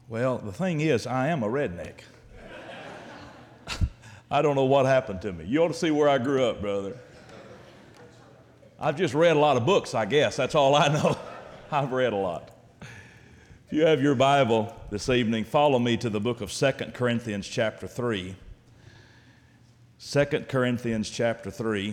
Well, the thing is, I am a redneck. I don't know what happened to me. You ought to see where I grew up, brother. I've just read a lot of books, I guess. That's all I know. I've read a lot. If you have your Bible this evening, follow me to the book of 2 Corinthians chapter 3. 2 Corinthians chapter 3.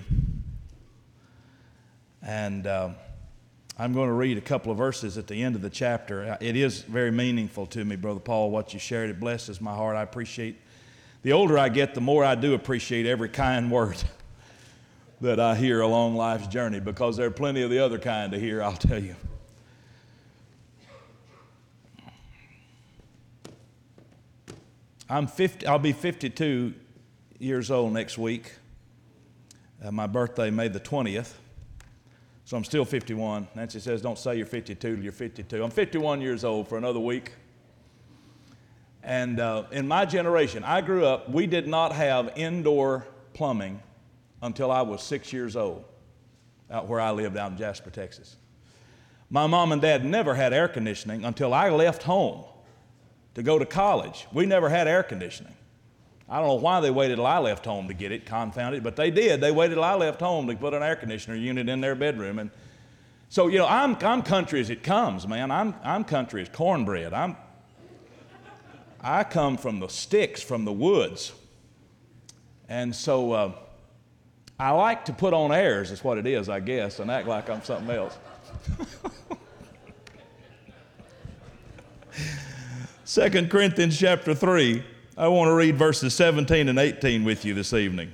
And I'm going to read a couple of verses at the end of the chapter. It is very meaningful to me, Brother Paul, what you shared. It blesses my heart. I appreciate. The older I get, the more I do appreciate every kind word that I hear along life's journey, because there are plenty of the other kind to hear, I'll tell you. I'll be 52 years old next week. My birthday, May the 20th. So I'm still 51. Nancy says, don't say you're 52 till you're 52. I'm 51 years old for another week. And in my generation, I grew up, we did not have indoor plumbing until I was 6 years old, out where I lived out in Jasper, Texas. My mom and dad never had air conditioning until I left home to go to college. We never had air conditioning. I don't know why they waited till I left home to get it, confound it, but they did. They waited till I left home to put an air conditioner unit in their bedroom. And so, you know, I'm country as it comes, man. I'm country as cornbread. I come from the sticks, from the woods. And so I like to put on airs, is what it is, I guess, and act like I'm something else. 2 Corinthians chapter 3, I want to read verses 17 and 18 with you this evening.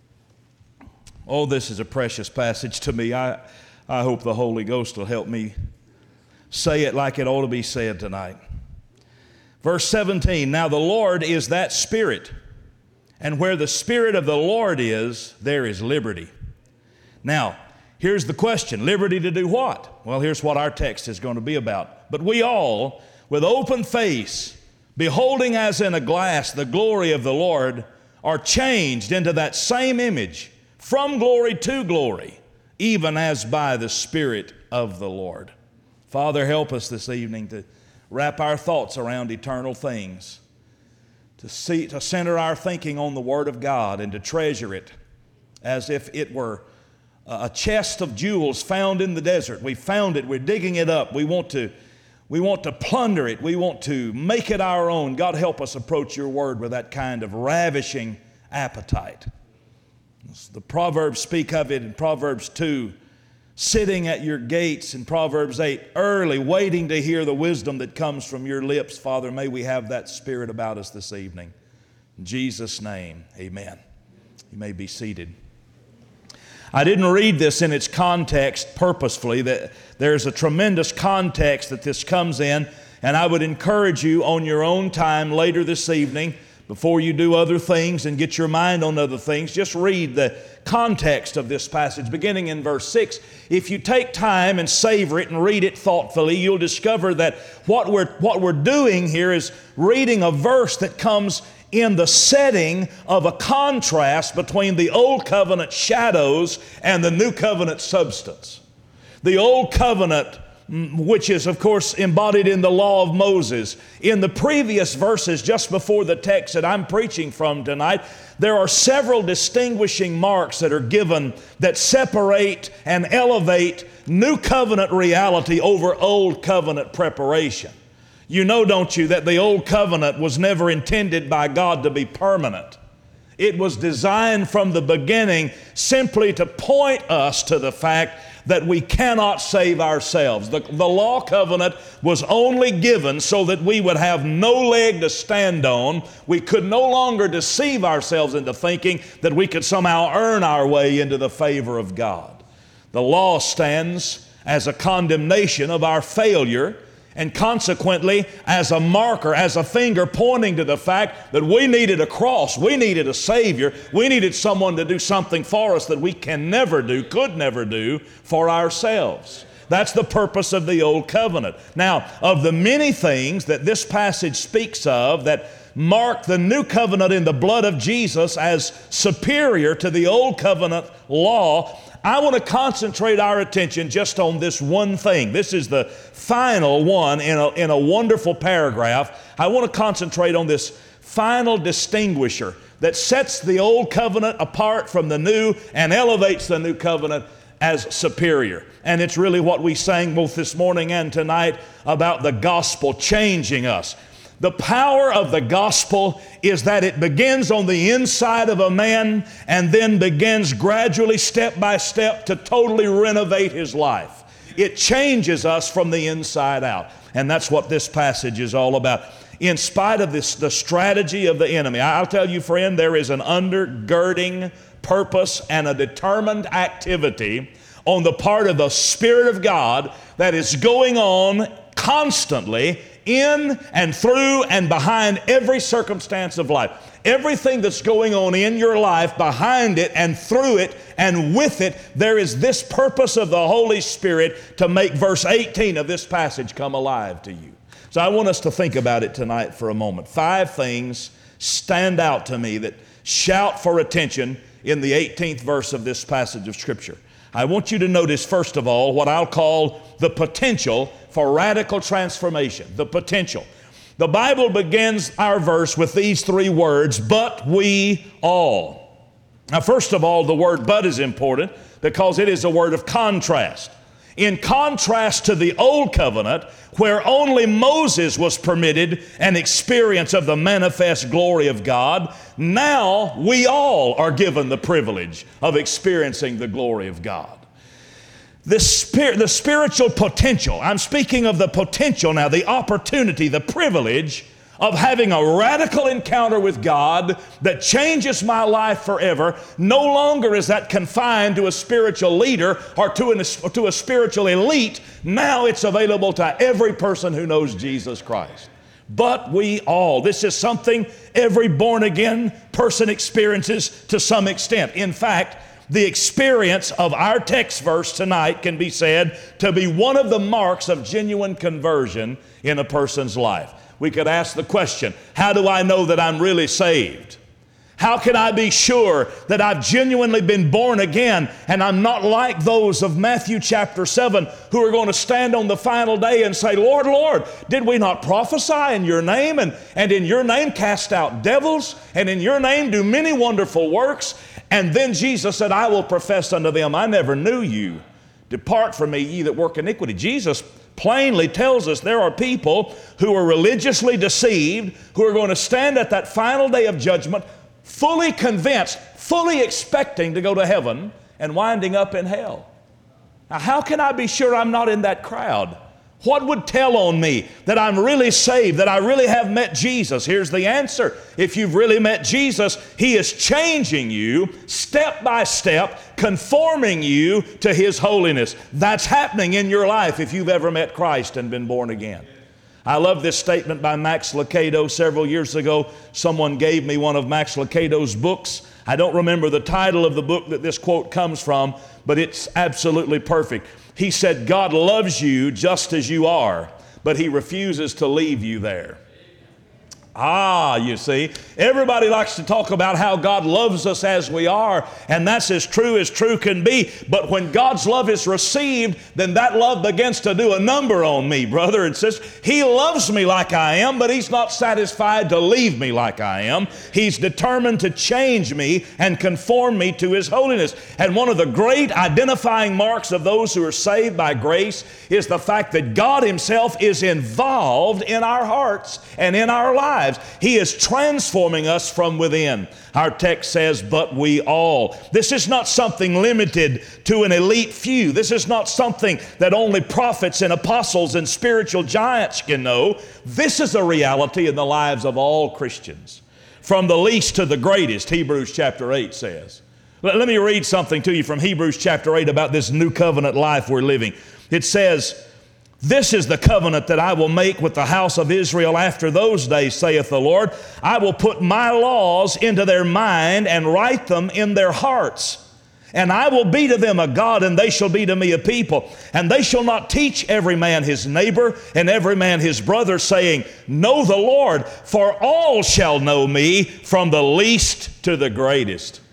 Oh, this is a precious passage to me. I hope the Holy Ghost will help me say it like it ought to be said tonight. Verse 17, now the Lord is that Spirit, and where the Spirit of the Lord is, there is liberty. Now, here's the question, liberty to do what? Well, here's what our text is going to be about. But we all, with open face, beholding as in a glass the glory of the Lord, are changed into that same image, from glory to glory, even as by the Spirit of the Lord. Father, help us this evening to wrap our thoughts around eternal things, to center our thinking on the Word of God and to treasure it as if it were a chest of jewels found in the desert. We found it, we're digging it up, we want to plunder it, we want to make it our own. God, help us approach your Word with that kind of ravishing appetite. The Proverbs speak of it in Proverbs 2, sitting at your gates in Proverbs 8, early, waiting to hear the wisdom that comes from your lips. Father, may we have that Spirit about us this evening. In Jesus' name, amen. You may be seated. I didn't read this in its context purposefully. That there's a tremendous context that this comes in, and I would encourage you on your own time later this evening, before you do other things and get your mind on other things, just read the context of this passage, beginning in verse 6. If you take time and savor it and read it thoughtfully, you'll discover that what we're doing here is reading a verse that comes in the setting of a contrast between the Old Covenant shadows and the New Covenant substance. The Old Covenant, which is, of course, embodied in the law of Moses. In the previous verses, just before the text that I'm preaching from tonight, there are several distinguishing marks that are given that separate and elevate New Covenant reality over Old Covenant preparation. You know, don't you, that the Old Covenant was never intended by God to be permanent. It was designed from the beginning simply to point us to the fact that we cannot save ourselves. The law covenant was only given so that we would have no leg to stand on. We could no longer deceive ourselves into thinking that we could somehow earn our way into the favor of God. The law stands as a condemnation of our failure, and consequently as a marker, as a finger pointing to the fact that we needed a cross, we needed a Savior, we needed someone to do something for us that we can never do, could never do for ourselves. That's the purpose of the Old Covenant. Now, of the many things that this passage speaks of that mark the New Covenant in the blood of Jesus as superior to the Old Covenant law, I want to concentrate our attention just on this one thing. This is the final one in a wonderful paragraph. I want to concentrate on this final distinguisher that sets the old covenant apart from the new and elevates the new covenant as superior. And it's really what we sang both this morning and tonight about the gospel changing us. The power of the gospel is that it begins on the inside of a man and then begins gradually, step by step, to totally renovate his life. It changes us from the inside out. And that's what this passage is all about. In spite of the strategy of the enemy, I'll tell you, friend, there is an undergirding purpose and a determined activity on the part of the Spirit of God that is going on constantly in and through and behind every circumstance of life. Everything that's going on in your life, behind it and through it and with it, there is this purpose of the Holy Spirit to make verse 18 of this passage come alive to you. So I want us to think about it tonight for a moment. 5 things stand out to me that shout for attention in the 18th verse of this passage of Scripture. I want you to notice, first of all, what I'll call the potential for radical transformation. The potential. The Bible begins our verse with these 3 words, but we all. Now, first of all, the word but is important because it is a word of contrast. In contrast to the old covenant, where only Moses was permitted an experience of the manifest glory of God, now we all are given the privilege of experiencing the glory of God. The spiritual potential, I'm speaking of the potential now, the opportunity, the privilege of having a radical encounter with God that changes my life forever. No longer is that confined to a spiritual leader or to a spiritual elite. Now it's available to every person who knows Jesus Christ. But we all. This is something every born-again person experiences to some extent. In fact, the experience of our text verse tonight can be said to be one of the marks of genuine conversion in a person's life. We could ask the question, how do I know that I'm really saved? How can I be sure that I've genuinely been born again and I'm not like those of Matthew chapter 7 who are going to stand on the final day and say, Lord, Lord, did we not prophesy in your name and in your name cast out devils and in your name do many wonderful works? And then Jesus said, I will profess unto them, I never knew you. Depart from me, ye that work iniquity. Jesus plainly tells us there are people who are religiously deceived, who are going to stand at that final day of judgment, fully convinced, fully expecting to go to heaven and winding up in hell. Now, how can I be sure I'm not in that crowd? What would tell on me that I'm really saved, that I really have met Jesus? Here's the answer. If you've really met Jesus, He is changing you step by step, conforming you to His holiness. That's happening in your life if you've ever met Christ and been born again. I love this statement by Max Lucado. Several years ago, someone gave me one of Max Lucado's books. I don't remember the title of the book that this quote comes from, but it's absolutely perfect. He said, God loves you just as you are, but He refuses to leave you there. You see, everybody likes to talk about how God loves us as we are, and that's as true can be. But when God's love is received, then that love begins to do a number on me, brother and sister. He loves me like I am, but He's not satisfied to leave me like I am. He's determined to change me and conform me to His holiness. And one of the great identifying marks of those who are saved by grace is the fact that God Himself is involved in our hearts and in our lives. He is transforming us from within. Our text says, but we all. This is not something limited to an elite few. This is not something that only prophets and apostles and spiritual giants can know. This is a reality in the lives of all Christians. From the least to the greatest, Hebrews chapter 8 says. Let me read something to you from Hebrews chapter 8 about this new covenant life we're living. It says, this is the covenant that I will make with the house of Israel after those days, saith the Lord. I will put my laws into their mind and write them in their hearts. And I will be to them a God, and they shall be to me a people. And they shall not teach every man his neighbor and every man his brother, saying, know the Lord, for all shall know me, from the least to the greatest.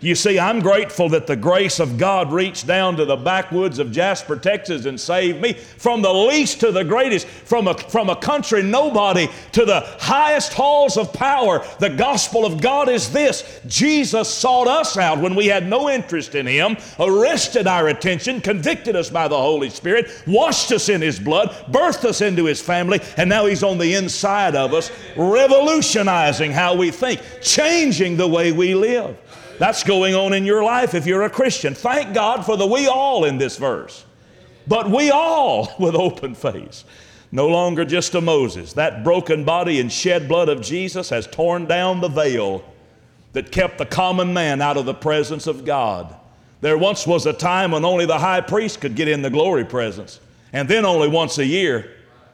You see, I'm grateful that the grace of God reached down to the backwoods of Jasper, Texas and saved me. From the least to the greatest, from a country nobody to the highest halls of power, the gospel of God is this. Jesus sought us out when we had no interest in Him, arrested our attention, convicted us by the Holy Spirit, washed us in His blood, birthed us into His family, and now He's on the inside of us, revolutionizing how we think, changing the way we live. That's going on in your life if you're a Christian. Thank God for the we all in this verse. But we all with open face. No longer just a Moses. That broken body and shed blood of Jesus has torn down the veil that kept the common man out of the presence of God. There once was a time when only the high priest could get in the glory presence, and then only once a year.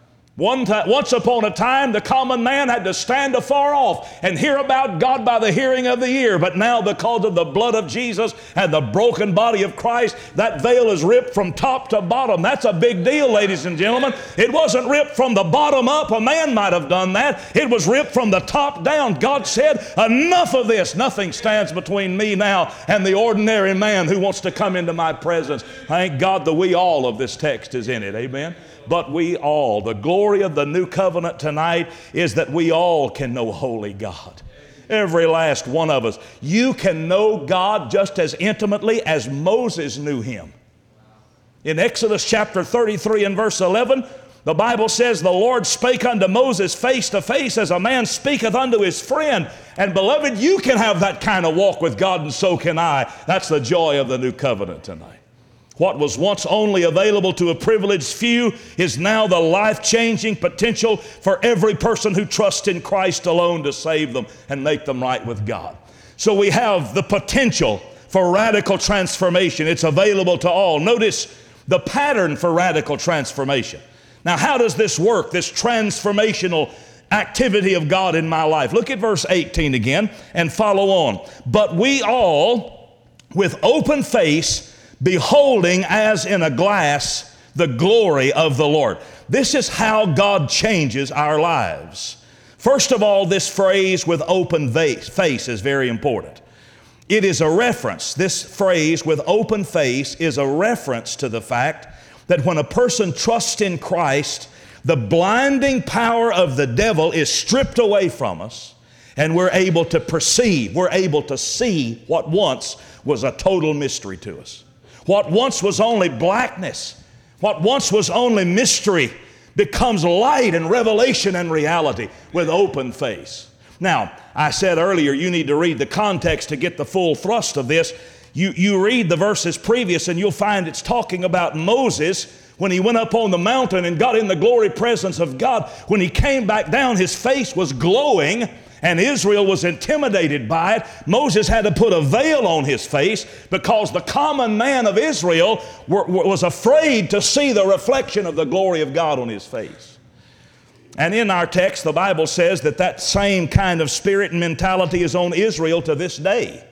Once upon a time, the common man had to stand afar off and hear about God by the hearing of the ear. But now, because of the blood of Jesus and the broken body of Christ, that veil is ripped from top to bottom. That's a big deal, ladies and gentlemen. It wasn't ripped from the bottom up. A man might have done that. It was ripped from the top down. God said, enough of this. Nothing stands between me now and the ordinary man who wants to come into my presence. Thank God the we all of this text is in it. Amen. But we all, the glory of the new covenant tonight is that we all can know holy God. Every last one of us. You can know God just as intimately as Moses knew Him. In Exodus chapter 33 and verse 11, the Bible says, the Lord spake unto Moses face to face as a man speaketh unto his friend. And beloved, you can have that kind of walk with God, and so can I. That's the joy of the new covenant tonight. What was once only available to a privileged few is now the life-changing potential for every person who trusts in Christ alone to save them and make them right with God. So we have the potential for radical transformation. It's available to all. Notice the pattern for radical transformation. Now, how does this work, this transformational activity of God in my life? Look at verse 18 again and follow on. But we all, with open face, beholding as in a glass the glory of the Lord. This is how God changes our lives. First of all, this phrase with open face is very important. It is a reference. This phrase with open face is a reference to the fact that when a person trusts in Christ, the blinding power of the devil is stripped away from us, and we're able to perceive, we're able to see what once was a total mystery to us. What once was only blackness, what once was only mystery, becomes light and revelation and reality with open face. Now, I said earlier, you need to read the context to get the full thrust of this. You read the verses previous and you'll find it's talking about Moses when he went up on the mountain and got in the glory presence of God. When he came back down, his face was glowing, and Israel was intimidated by it. Moses had to put a veil on his face because the common man of Israel was afraid to see the reflection of the glory of God on his face. And in our text, the Bible says that same kind of spirit and mentality is on Israel to this day.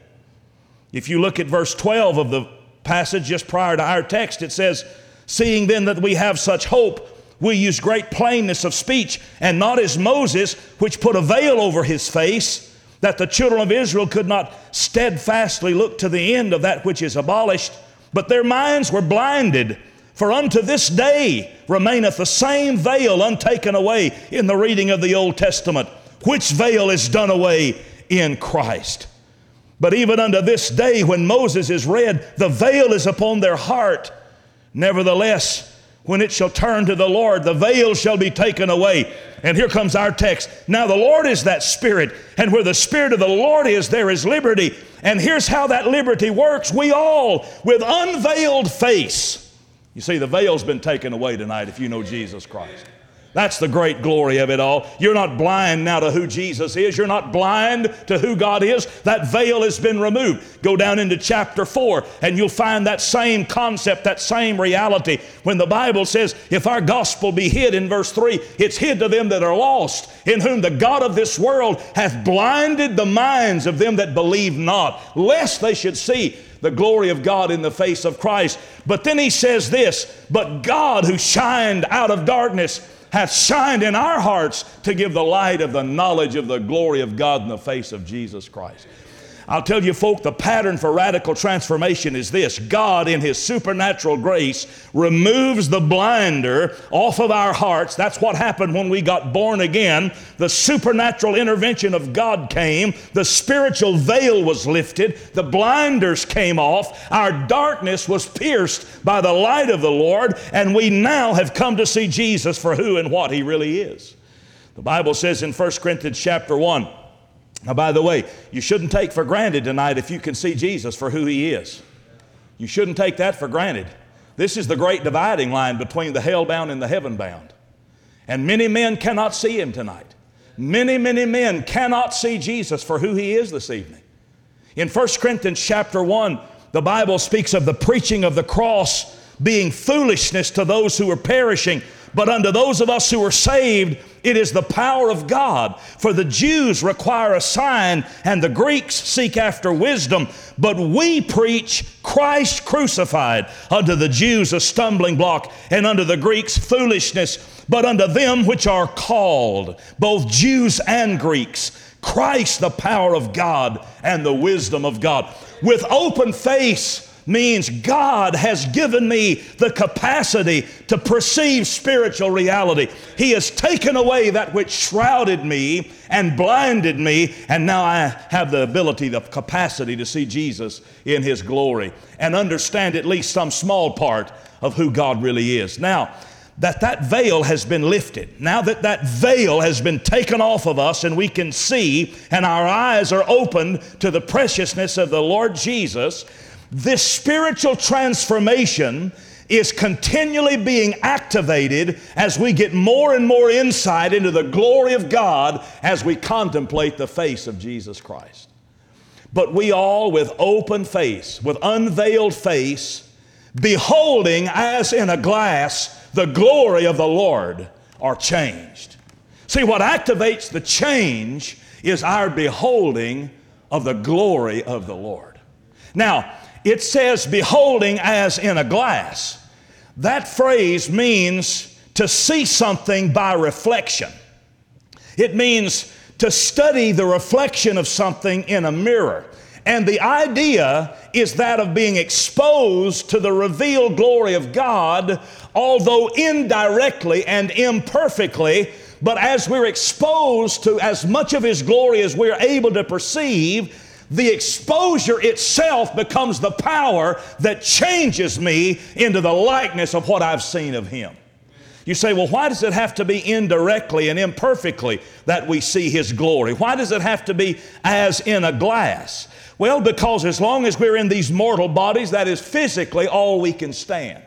If you look at verse 12 of the passage just prior to our text, it says, seeing then that we have such hope, we use great plainness of speech, and not as Moses, which put a veil over his face, that the children of Israel could not steadfastly look to the end of that which is abolished, but their minds were blinded. For unto this day remaineth the same veil untaken away in the reading of the Old Testament, which veil is done away in Christ. But even unto this day when Moses is read, the veil is upon their heart. Nevertheless, when it shall turn to the Lord, the veil shall be taken away. And here comes our text. Now the Lord is that Spirit, and where the Spirit of the Lord is, there is liberty. And here's how that liberty works. We all, with unveiled face. You see, the veil's been taken away tonight if you know Jesus Christ. That's the great glory of it all. You're not blind now to who Jesus is. You're not blind to who God is. That veil has been removed. Go down into chapter 4 and you'll find that same concept, that same reality. When the Bible says, if our gospel be hid in verse 3, it's hid to them that are lost, in whom the God of this world hath blinded the minds of them that believe not, lest they should see the glory of God in the face of Christ. But then he says this, but God who shined out of darkness hath shined in our hearts to give the light of the knowledge of the glory of God in the face of Jesus Christ. I'll tell you, folk, the pattern for radical transformation is this. God, in His supernatural grace, removes the blinder off of our hearts. That's what happened when we got born again. The supernatural intervention of God came. The spiritual veil was lifted. The blinders came off. Our darkness was pierced by the light of the Lord, and we now have come to see Jesus for who and what He really is. The Bible says in 1 Corinthians chapter 1, now, by the way, you shouldn't take for granted tonight if you can see Jesus for who He is. You shouldn't take that for granted. This is the great dividing line between the hell-bound and the heaven-bound. And many men cannot see Him tonight. Many men cannot see Jesus for who He is this evening. In 1 Corinthians chapter 1, the Bible speaks of the preaching of the cross being foolishness to those who are perishing, but unto those of us who are saved, it is the power of God. For the Jews require a sign, and the Greeks seek after wisdom. But we preach Christ crucified, unto the Jews a stumbling block, and unto the Greeks foolishness. But unto them which are called, both Jews and Greeks, Christ the power of God and the wisdom of God. With open face means God has given me the capacity to perceive spiritual reality. He has taken away that which shrouded me and blinded me, and now I have the ability, the capacity to see Jesus in His glory and understand at least some small part of who God really is. Now, that veil has been lifted, now that veil has been taken off of us and we can see and our eyes are opened to the preciousness of the Lord Jesus, this spiritual transformation is continually being activated as we get more and more insight into the glory of God as we contemplate the face of Jesus Christ. But we all, with open face, with unveiled face, beholding as in a glass the glory of the Lord, are changed. See, what activates the change is our beholding of the glory of the Lord. Now, it says beholding as in a glass. That phrase means to see something by reflection. It means to study the reflection of something in a mirror. And the idea is that of being exposed to the revealed glory of God, although indirectly and imperfectly, but as we're exposed to as much of His glory as we're able to perceive, the exposure itself becomes the power that changes me into the likeness of what I've seen of Him. You say, well, why does it have to be indirectly and imperfectly that we see His glory? Why does it have to be as in a glass? Well, because as long as we're in these mortal bodies, that is physically all we can stand.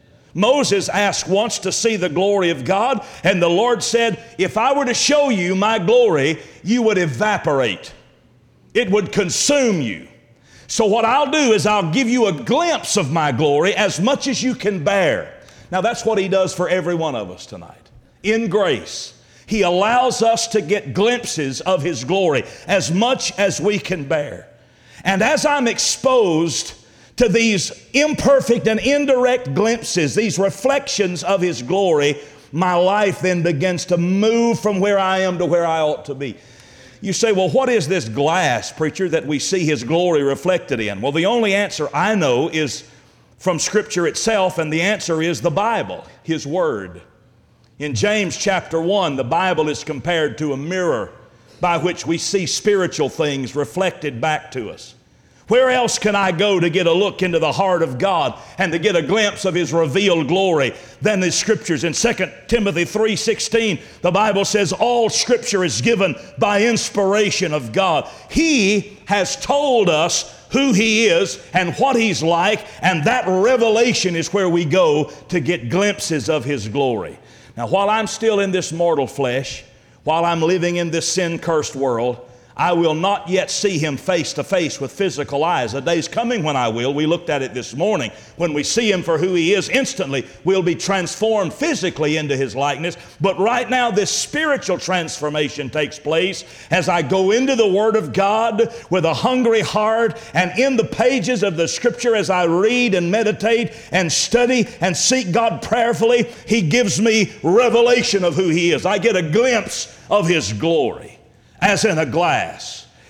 Moses asked once to see the glory of God, and the Lord said, if I were to show you my glory, you would evaporate. It would consume you. So what I'll do is I'll give you a glimpse of my glory as much as you can bear. Now that's what He does for every one of us tonight. In grace, He allows us to get glimpses of His glory as much as we can bear. And as I'm exposed to these imperfect and indirect glimpses, these reflections of His glory, my life then begins to move from where I am to where I ought to be. You say, well, what is this glass, preacher, that we see His glory reflected in? Well, the only answer I know is from Scripture itself, and the answer is the Bible, His Word. In James chapter 1, the Bible is compared to a mirror by which we see spiritual things reflected back to us. Where else can I go to get a look into the heart of God and to get a glimpse of His revealed glory than the Scriptures? In 2 Timothy 3:16, the Bible says, all Scripture is given by inspiration of God. He has told us who He is and what He's like, and that revelation is where we go to get glimpses of His glory. Now, while I'm still in this mortal flesh, while I'm living in this sin-cursed world, I will not yet see Him face to face with physical eyes. A day's coming when I will. We looked at it this morning. When we see Him for who He is, instantly we'll be transformed physically into His likeness. But right now this spiritual transformation takes place as I go into the Word of God with a hungry heart, and in the pages of the Scripture as I read and meditate and study and seek God prayerfully, He gives me revelation of who He is. I get a glimpse of His glory as in a glass.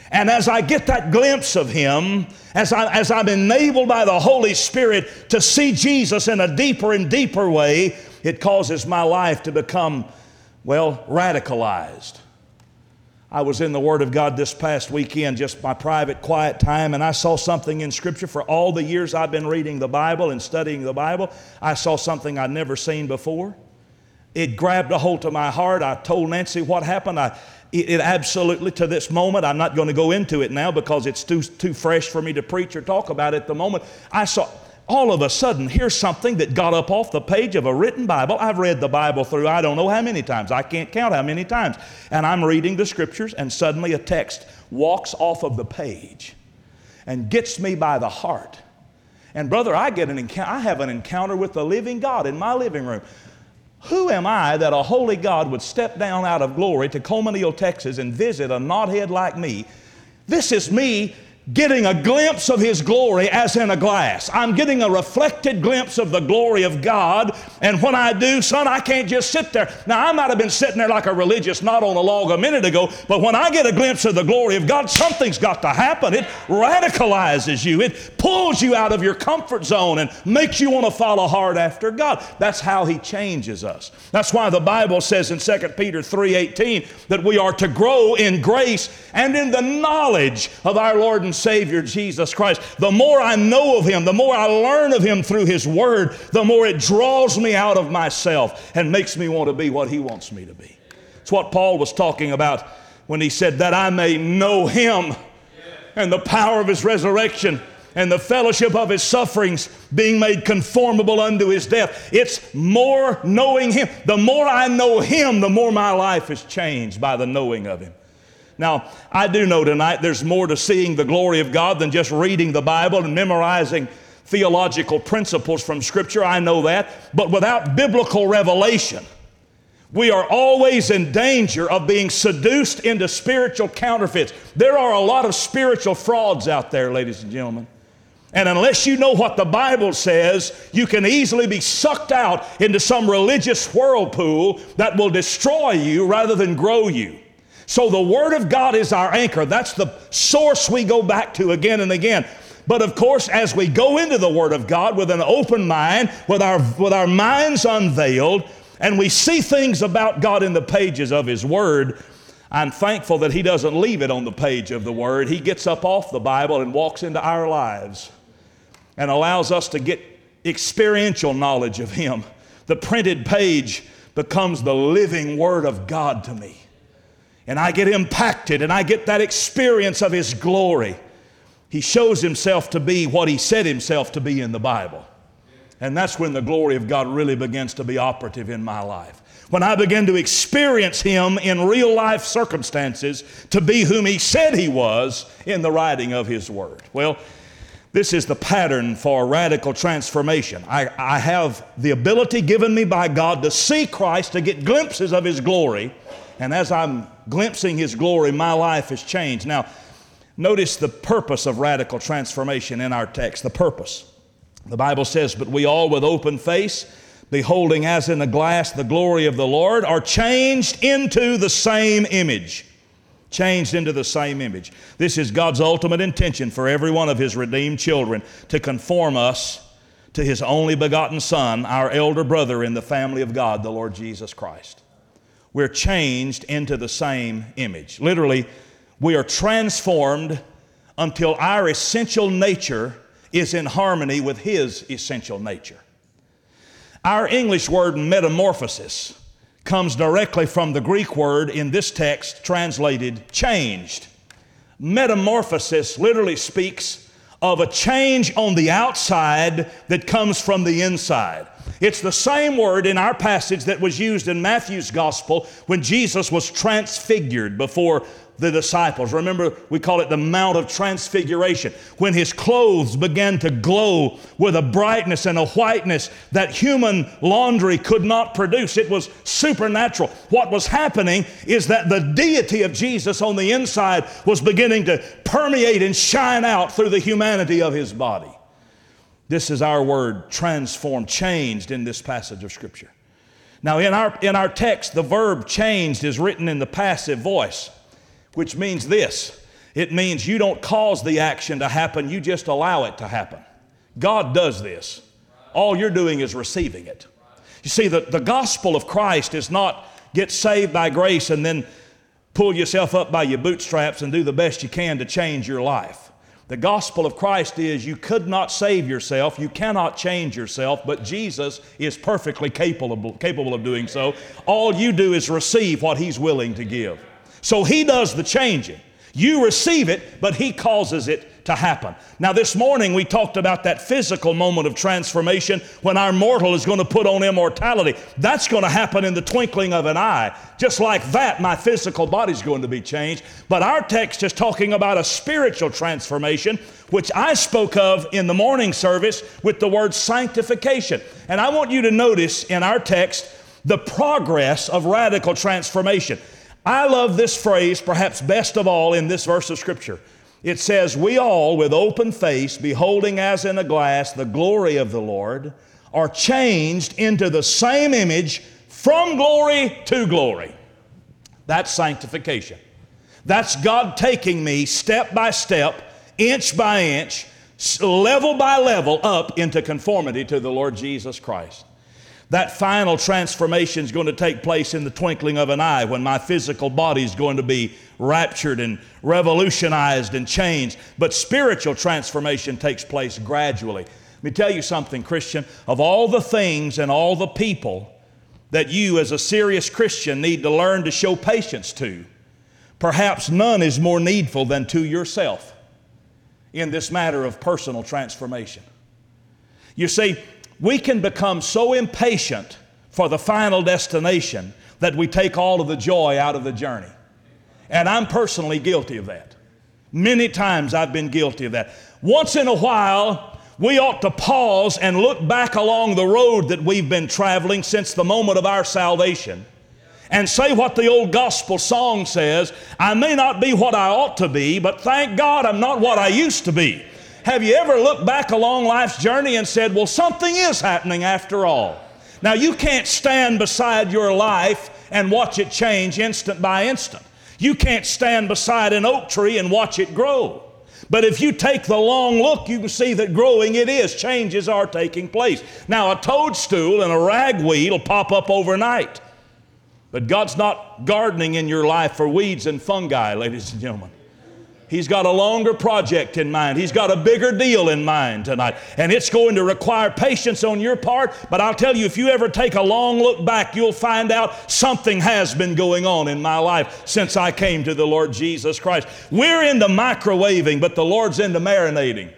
And as I get that glimpse of Him, as I'm enabled by the Holy Spirit to see Jesus in a deeper and deeper way, it causes my life to become, well, radicalized. I was in the Word of God this past weekend, just my private quiet time, and I saw something in Scripture. For all the years I've been reading the Bible and studying the Bible, I saw something I'd never seen before. It grabbed a hold of my heart. I told Nancy what happened. It absolutely, to this moment, I'm not going to go into it now because it's too fresh for me to preach or talk about it at the moment. I saw, all of a sudden, here's something that got up off the page of a written Bible. I've read the Bible through I don't know how many times. I can't count how many times. And I'm reading the Scriptures, and suddenly a text walks off of the page and gets me by the heart. And brother, I have an encounter with the living God in my living room. Who am I that a holy God would step down out of glory to Comonino, Texas and visit a knothead like me? This is me getting a glimpse of His glory as in a glass. I'm getting a reflected glimpse of the glory of God, and when I do, son, I can't just sit there. Now, I might have been sitting there like a religious knot on a log a minute ago, but when I get a glimpse of the glory of God, something's got to happen. It radicalizes you. It pulls you out of your comfort zone and makes you want to follow hard after God. That's how He changes us. That's why the Bible says in 2 Peter 3:18 that we are to grow in grace and in the knowledge of our Lord and Savior Jesus Christ. The more I know of Him, the more I learn of Him through His Word, the more it draws me out of myself and makes me want to be what He wants me to be. It's what Paul was talking about when he said that I may know Him and the power of His resurrection and the fellowship of His sufferings, being made conformable unto His death. It's more knowing Him. The more I know Him, the more my life is changed by the knowing of Him. Now, I do know tonight there's more to seeing the glory of God than just reading the Bible and memorizing theological principles from Scripture. I know that. But without biblical revelation, we are always in danger of being seduced into spiritual counterfeits. There are a lot of spiritual frauds out there, ladies and gentlemen. And unless you know what the Bible says, you can easily be sucked out into some religious whirlpool that will destroy you rather than grow you. So the Word of God is our anchor. That's the source we go back to again and again. But of course, as we go into the Word of God with an open mind, with our minds unveiled, and we see things about God in the pages of His Word, I'm thankful that He doesn't leave it on the page of the Word. He gets up off the Bible and walks into our lives and allows us to get experiential knowledge of Him. The printed page becomes the living Word of God to me. And I get impacted and I get that experience of His glory. He shows Himself to be what He said Himself to be in the Bible. And that's when the glory of God really begins to be operative in my life. When I begin to experience Him in real life circumstances to be whom He said He was in the writing of His Word. Well, this is the pattern for radical transformation. I have the ability given me by God to see Christ, to get glimpses of His glory. And as I'm glimpsing His glory, my life has changed. Now, notice the purpose of radical transformation in our text, the purpose. The Bible says, but we all with open face, beholding as in a glass the glory of the Lord, are changed into the same image. Changed into the same image. This is God's ultimate intention for every one of His redeemed children, to conform us to His only begotten Son, our elder brother in the family of God, the Lord Jesus Christ. We're changed into the same image. Literally, we are transformed until our essential nature is in harmony with His essential nature. Our English word metamorphosis comes directly from the Greek word in this text translated changed. Metamorphosis literally speaks of a change on the outside that comes from the inside. It's the same word in our passage that was used in Matthew's gospel when Jesus was transfigured before the disciples. Remember, we call it the Mount of Transfiguration, when His clothes began to glow with a brightness and a whiteness that human laundry could not produce. It was supernatural. What was happening is that the deity of Jesus on the inside was beginning to permeate and shine out through the humanity of His body. This is our word, transformed, changed, in this passage of Scripture. Now, in our text, the verb changed is written in the passive voice, which means this. It means you don't cause the action to happen, you just allow it to happen. God does this. All you're doing is receiving it. You see, the gospel of Christ is not get saved by grace and then pull yourself up by your bootstraps and do the best you can to change your life. The gospel of Christ is you could not save yourself, you cannot change yourself, but Jesus is perfectly capable of doing so. All you do is receive what He's willing to give. So He does the changing. You receive it, but He causes it to happen. Now this morning we talked about that physical moment of transformation when our mortal is going to put on immortality. That's going to happen in the twinkling of an eye. Just like that, my physical body's going to be changed. But our text is talking about a spiritual transformation, which I spoke of in the morning service with the word sanctification. And I want you to notice in our text the progress of radical transformation. I love this phrase perhaps best of all in this verse of Scripture. It says, we all with open face, beholding as in a glass the glory of the Lord, are changed into the same image from glory to glory. That's sanctification. That's God taking me step by step, inch by inch, level by level up into conformity to the Lord Jesus Christ. That final transformation is going to take place in the twinkling of an eye when my physical body is going to be raptured and revolutionized and changed. But spiritual transformation takes place gradually. Let me tell you something, Christian. Of all the things and all the people that you as a serious Christian need to learn to show patience to, perhaps none is more needful than to yourself in this matter of personal transformation. You see, we can become so impatient for the final destination that we take all of the joy out of the journey. And I'm personally guilty of that. Many times I've been guilty of that. Once in a while, we ought to pause and look back along the road that we've been traveling since the moment of our salvation and say what the old gospel song says, I may not be what I ought to be, but thank God I'm not what I used to be. Have you ever looked back along life's journey and said, well, something is happening after all? Now, you can't stand beside your life and watch it change instant by instant. You can't stand beside an oak tree and watch it grow. But if you take the long look, you can see that growing it is. Changes are taking place. Now, a toadstool and a ragweed will pop up overnight. But God's not gardening in your life for weeds and fungi, ladies and gentlemen. He's got a longer project in mind. He's got a bigger deal in mind tonight. And it's going to require patience on your part. But I'll tell you, if you ever take a long look back, you'll find out something has been going on in my life since I came to the Lord Jesus Christ. We're into microwaving, but the Lord's into marinating.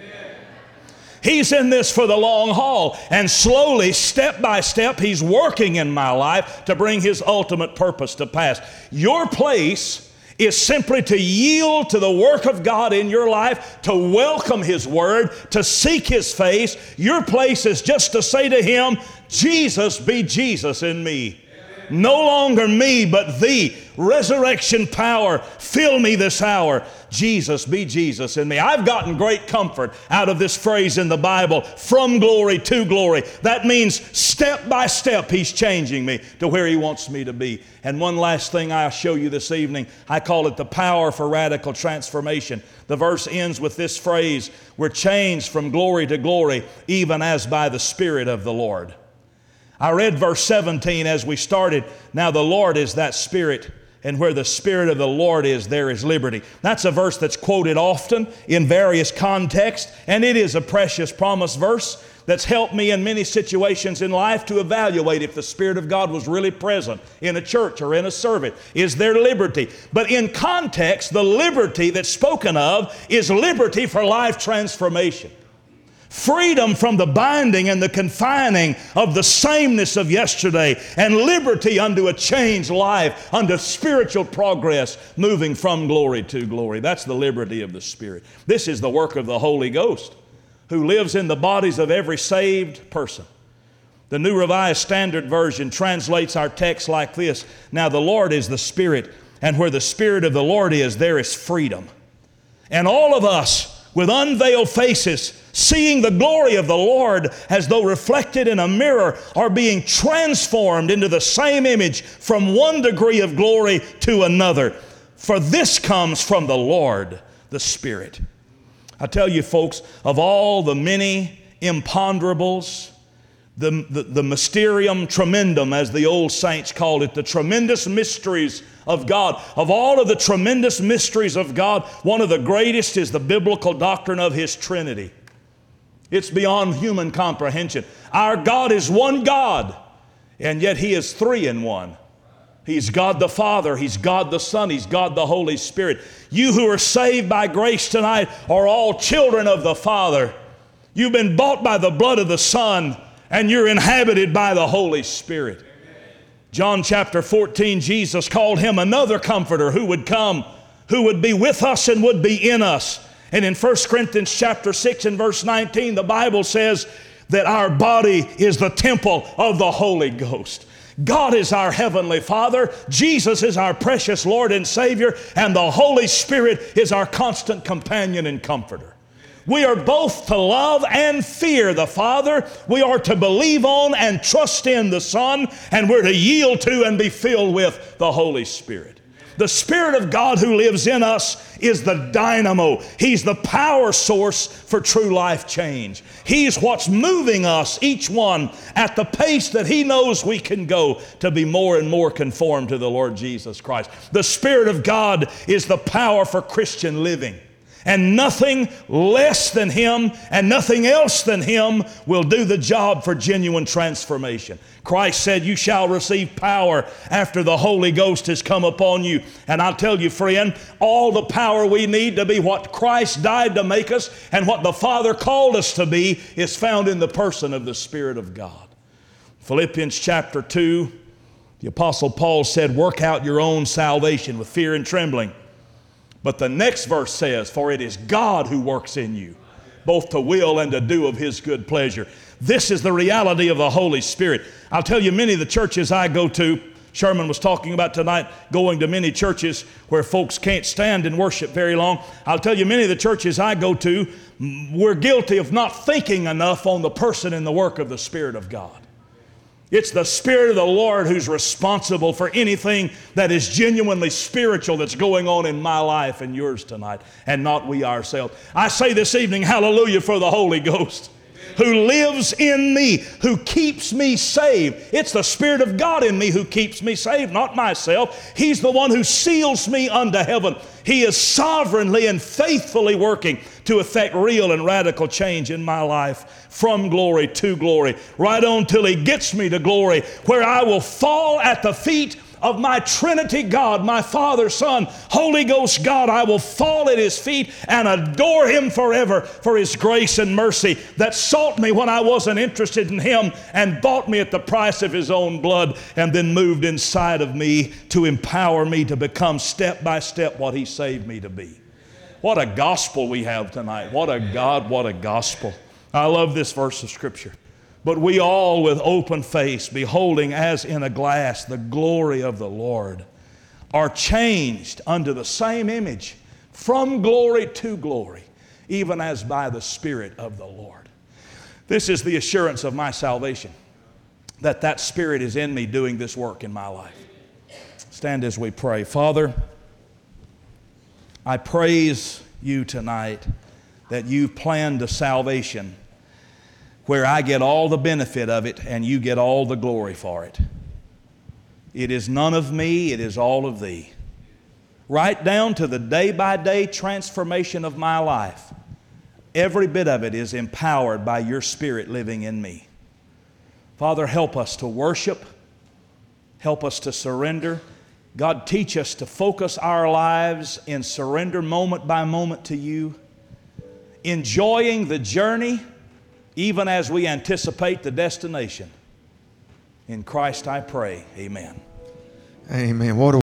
He's in this for the long haul. And slowly, step by step, He's working in my life to bring His ultimate purpose to pass. Your place is simply to yield to the work of God in your life, to welcome His Word, to seek His face. Your place is just to say to Him, Jesus, be Jesus in me. No longer me, but Thee. Resurrection power, fill me this hour. Jesus, be Jesus in me. I've gotten great comfort out of this phrase in the Bible, from glory to glory. That means step by step He's changing me to where He wants me to be. And one last thing I'll show you this evening, I call it the power for radical transformation. The verse ends with this phrase, we're changed from glory to glory, even as by the Spirit of the Lord. I read verse 17 as we started. Now the Lord is that Spirit, and where the Spirit of the Lord is, there is liberty. That's a verse that's quoted often in various contexts, and it is a precious promise verse that's helped me in many situations in life to evaluate if the Spirit of God was really present in a church or in a service. Is there liberty? But in context, the liberty that's spoken of is liberty for life transformation. Freedom from the binding and the confining of the sameness of yesterday, and liberty unto a changed life, unto spiritual progress, moving from glory to glory. That's the liberty of the Spirit. This is the work of the Holy Ghost, who lives in the bodies of every saved person. The New Revised Standard Version translates our text like this: Now the Lord is the Spirit, and where the Spirit of the Lord is, there is freedom. And all of us, with unveiled faces, seeing the glory of the Lord as though reflected in a mirror, are being transformed into the same image from one degree of glory to another. for this comes from the Lord, the Spirit. I tell you, folks, of all the many imponderables, the mysterium tremendum, as the old saints called it, the tremendous mysteries of God. Of all of the tremendous mysteries of God, one of the greatest is the biblical doctrine of His Trinity. It's beyond human comprehension. Our God is one God, and yet He is three in one. He's God the Father, He's God the Son, He's God the Holy Spirit. You who are saved by grace tonight are all children of the Father. You've been bought by the blood of the Son, and you're inhabited by the Holy Spirit. John chapter 14, Jesus called Him another comforter who would come, who would be with us and would be in us. And in 1 Corinthians chapter 6 and verse 19, the Bible says that our body is the temple of the Holy Ghost. God is our Heavenly Father, Jesus is our precious Lord and Savior, and the Holy Spirit is our constant companion and comforter. We are both to love and fear the Father. We are to believe on and trust in the Son, and we're to yield to and be filled with the Holy Spirit. The Spirit of God who lives in us is the dynamo. He's the power source for true life change. He's what's moving us, each one, at the pace that He knows we can go to be more and more conformed to the Lord Jesus Christ. The Spirit of God is the power for Christian living. And nothing less than Him and nothing else than Him will do the job for genuine transformation. Christ said, you shall receive power after the Holy Ghost has come upon you. And I'll tell you, friend, all the power we need to be what Christ died to make us and what the Father called us to be is found in the person of the Spirit of God. Philippians chapter 2, the Apostle Paul said, work out your own salvation with fear and trembling. But the next verse says, for it is God who works in you, both to will and to do of His good pleasure. This is the reality of the Holy Spirit. I'll tell you, many of the churches I go to, Sherman was talking about tonight, going to many churches where folks can't stand and worship very long. I'll tell you, many of the churches I go to, we're guilty of not thinking enough on the person and the work of the Spirit of God. It's the Spirit of the Lord who's responsible for anything that is genuinely spiritual that's going on in my life and yours tonight, and not we ourselves. I say this evening, hallelujah for the Holy Ghost who lives in me, who keeps me saved. It's the Spirit of God in me who keeps me saved, not myself. He's the one who seals me unto heaven. He is sovereignly and faithfully working to effect real and radical change in my life from glory to glory, right on till He gets me to glory, where I will fall at the feet of my Trinity God, my Father, Son, Holy Ghost God. I will fall at His feet and adore Him forever for His grace and mercy that sought me when I wasn't interested in Him and bought me at the price of His own blood, and then moved inside of me to empower me to become step by step what He saved me to be. What a gospel we have tonight. What a God, what a gospel. I love this verse of Scripture. But we all with open face, beholding as in a glass the glory of the Lord, are changed unto the same image from glory to glory, even as by the Spirit of the Lord. This is the assurance of my salvation, that Spirit is in me doing this work in my life. Stand as we pray. Father, I praise You tonight that You've planned a salvation where I get all the benefit of it and You get all the glory for it. It is none of me, it is all of Thee. Right down to the day-by-day transformation of my life, every bit of it is empowered by Your Spirit living in me. Father, help us to worship. Help us to surrender. God, teach us to focus our lives in surrender moment by moment to You, enjoying the journey even as we anticipate the destination. In Christ I pray, amen. Amen. What a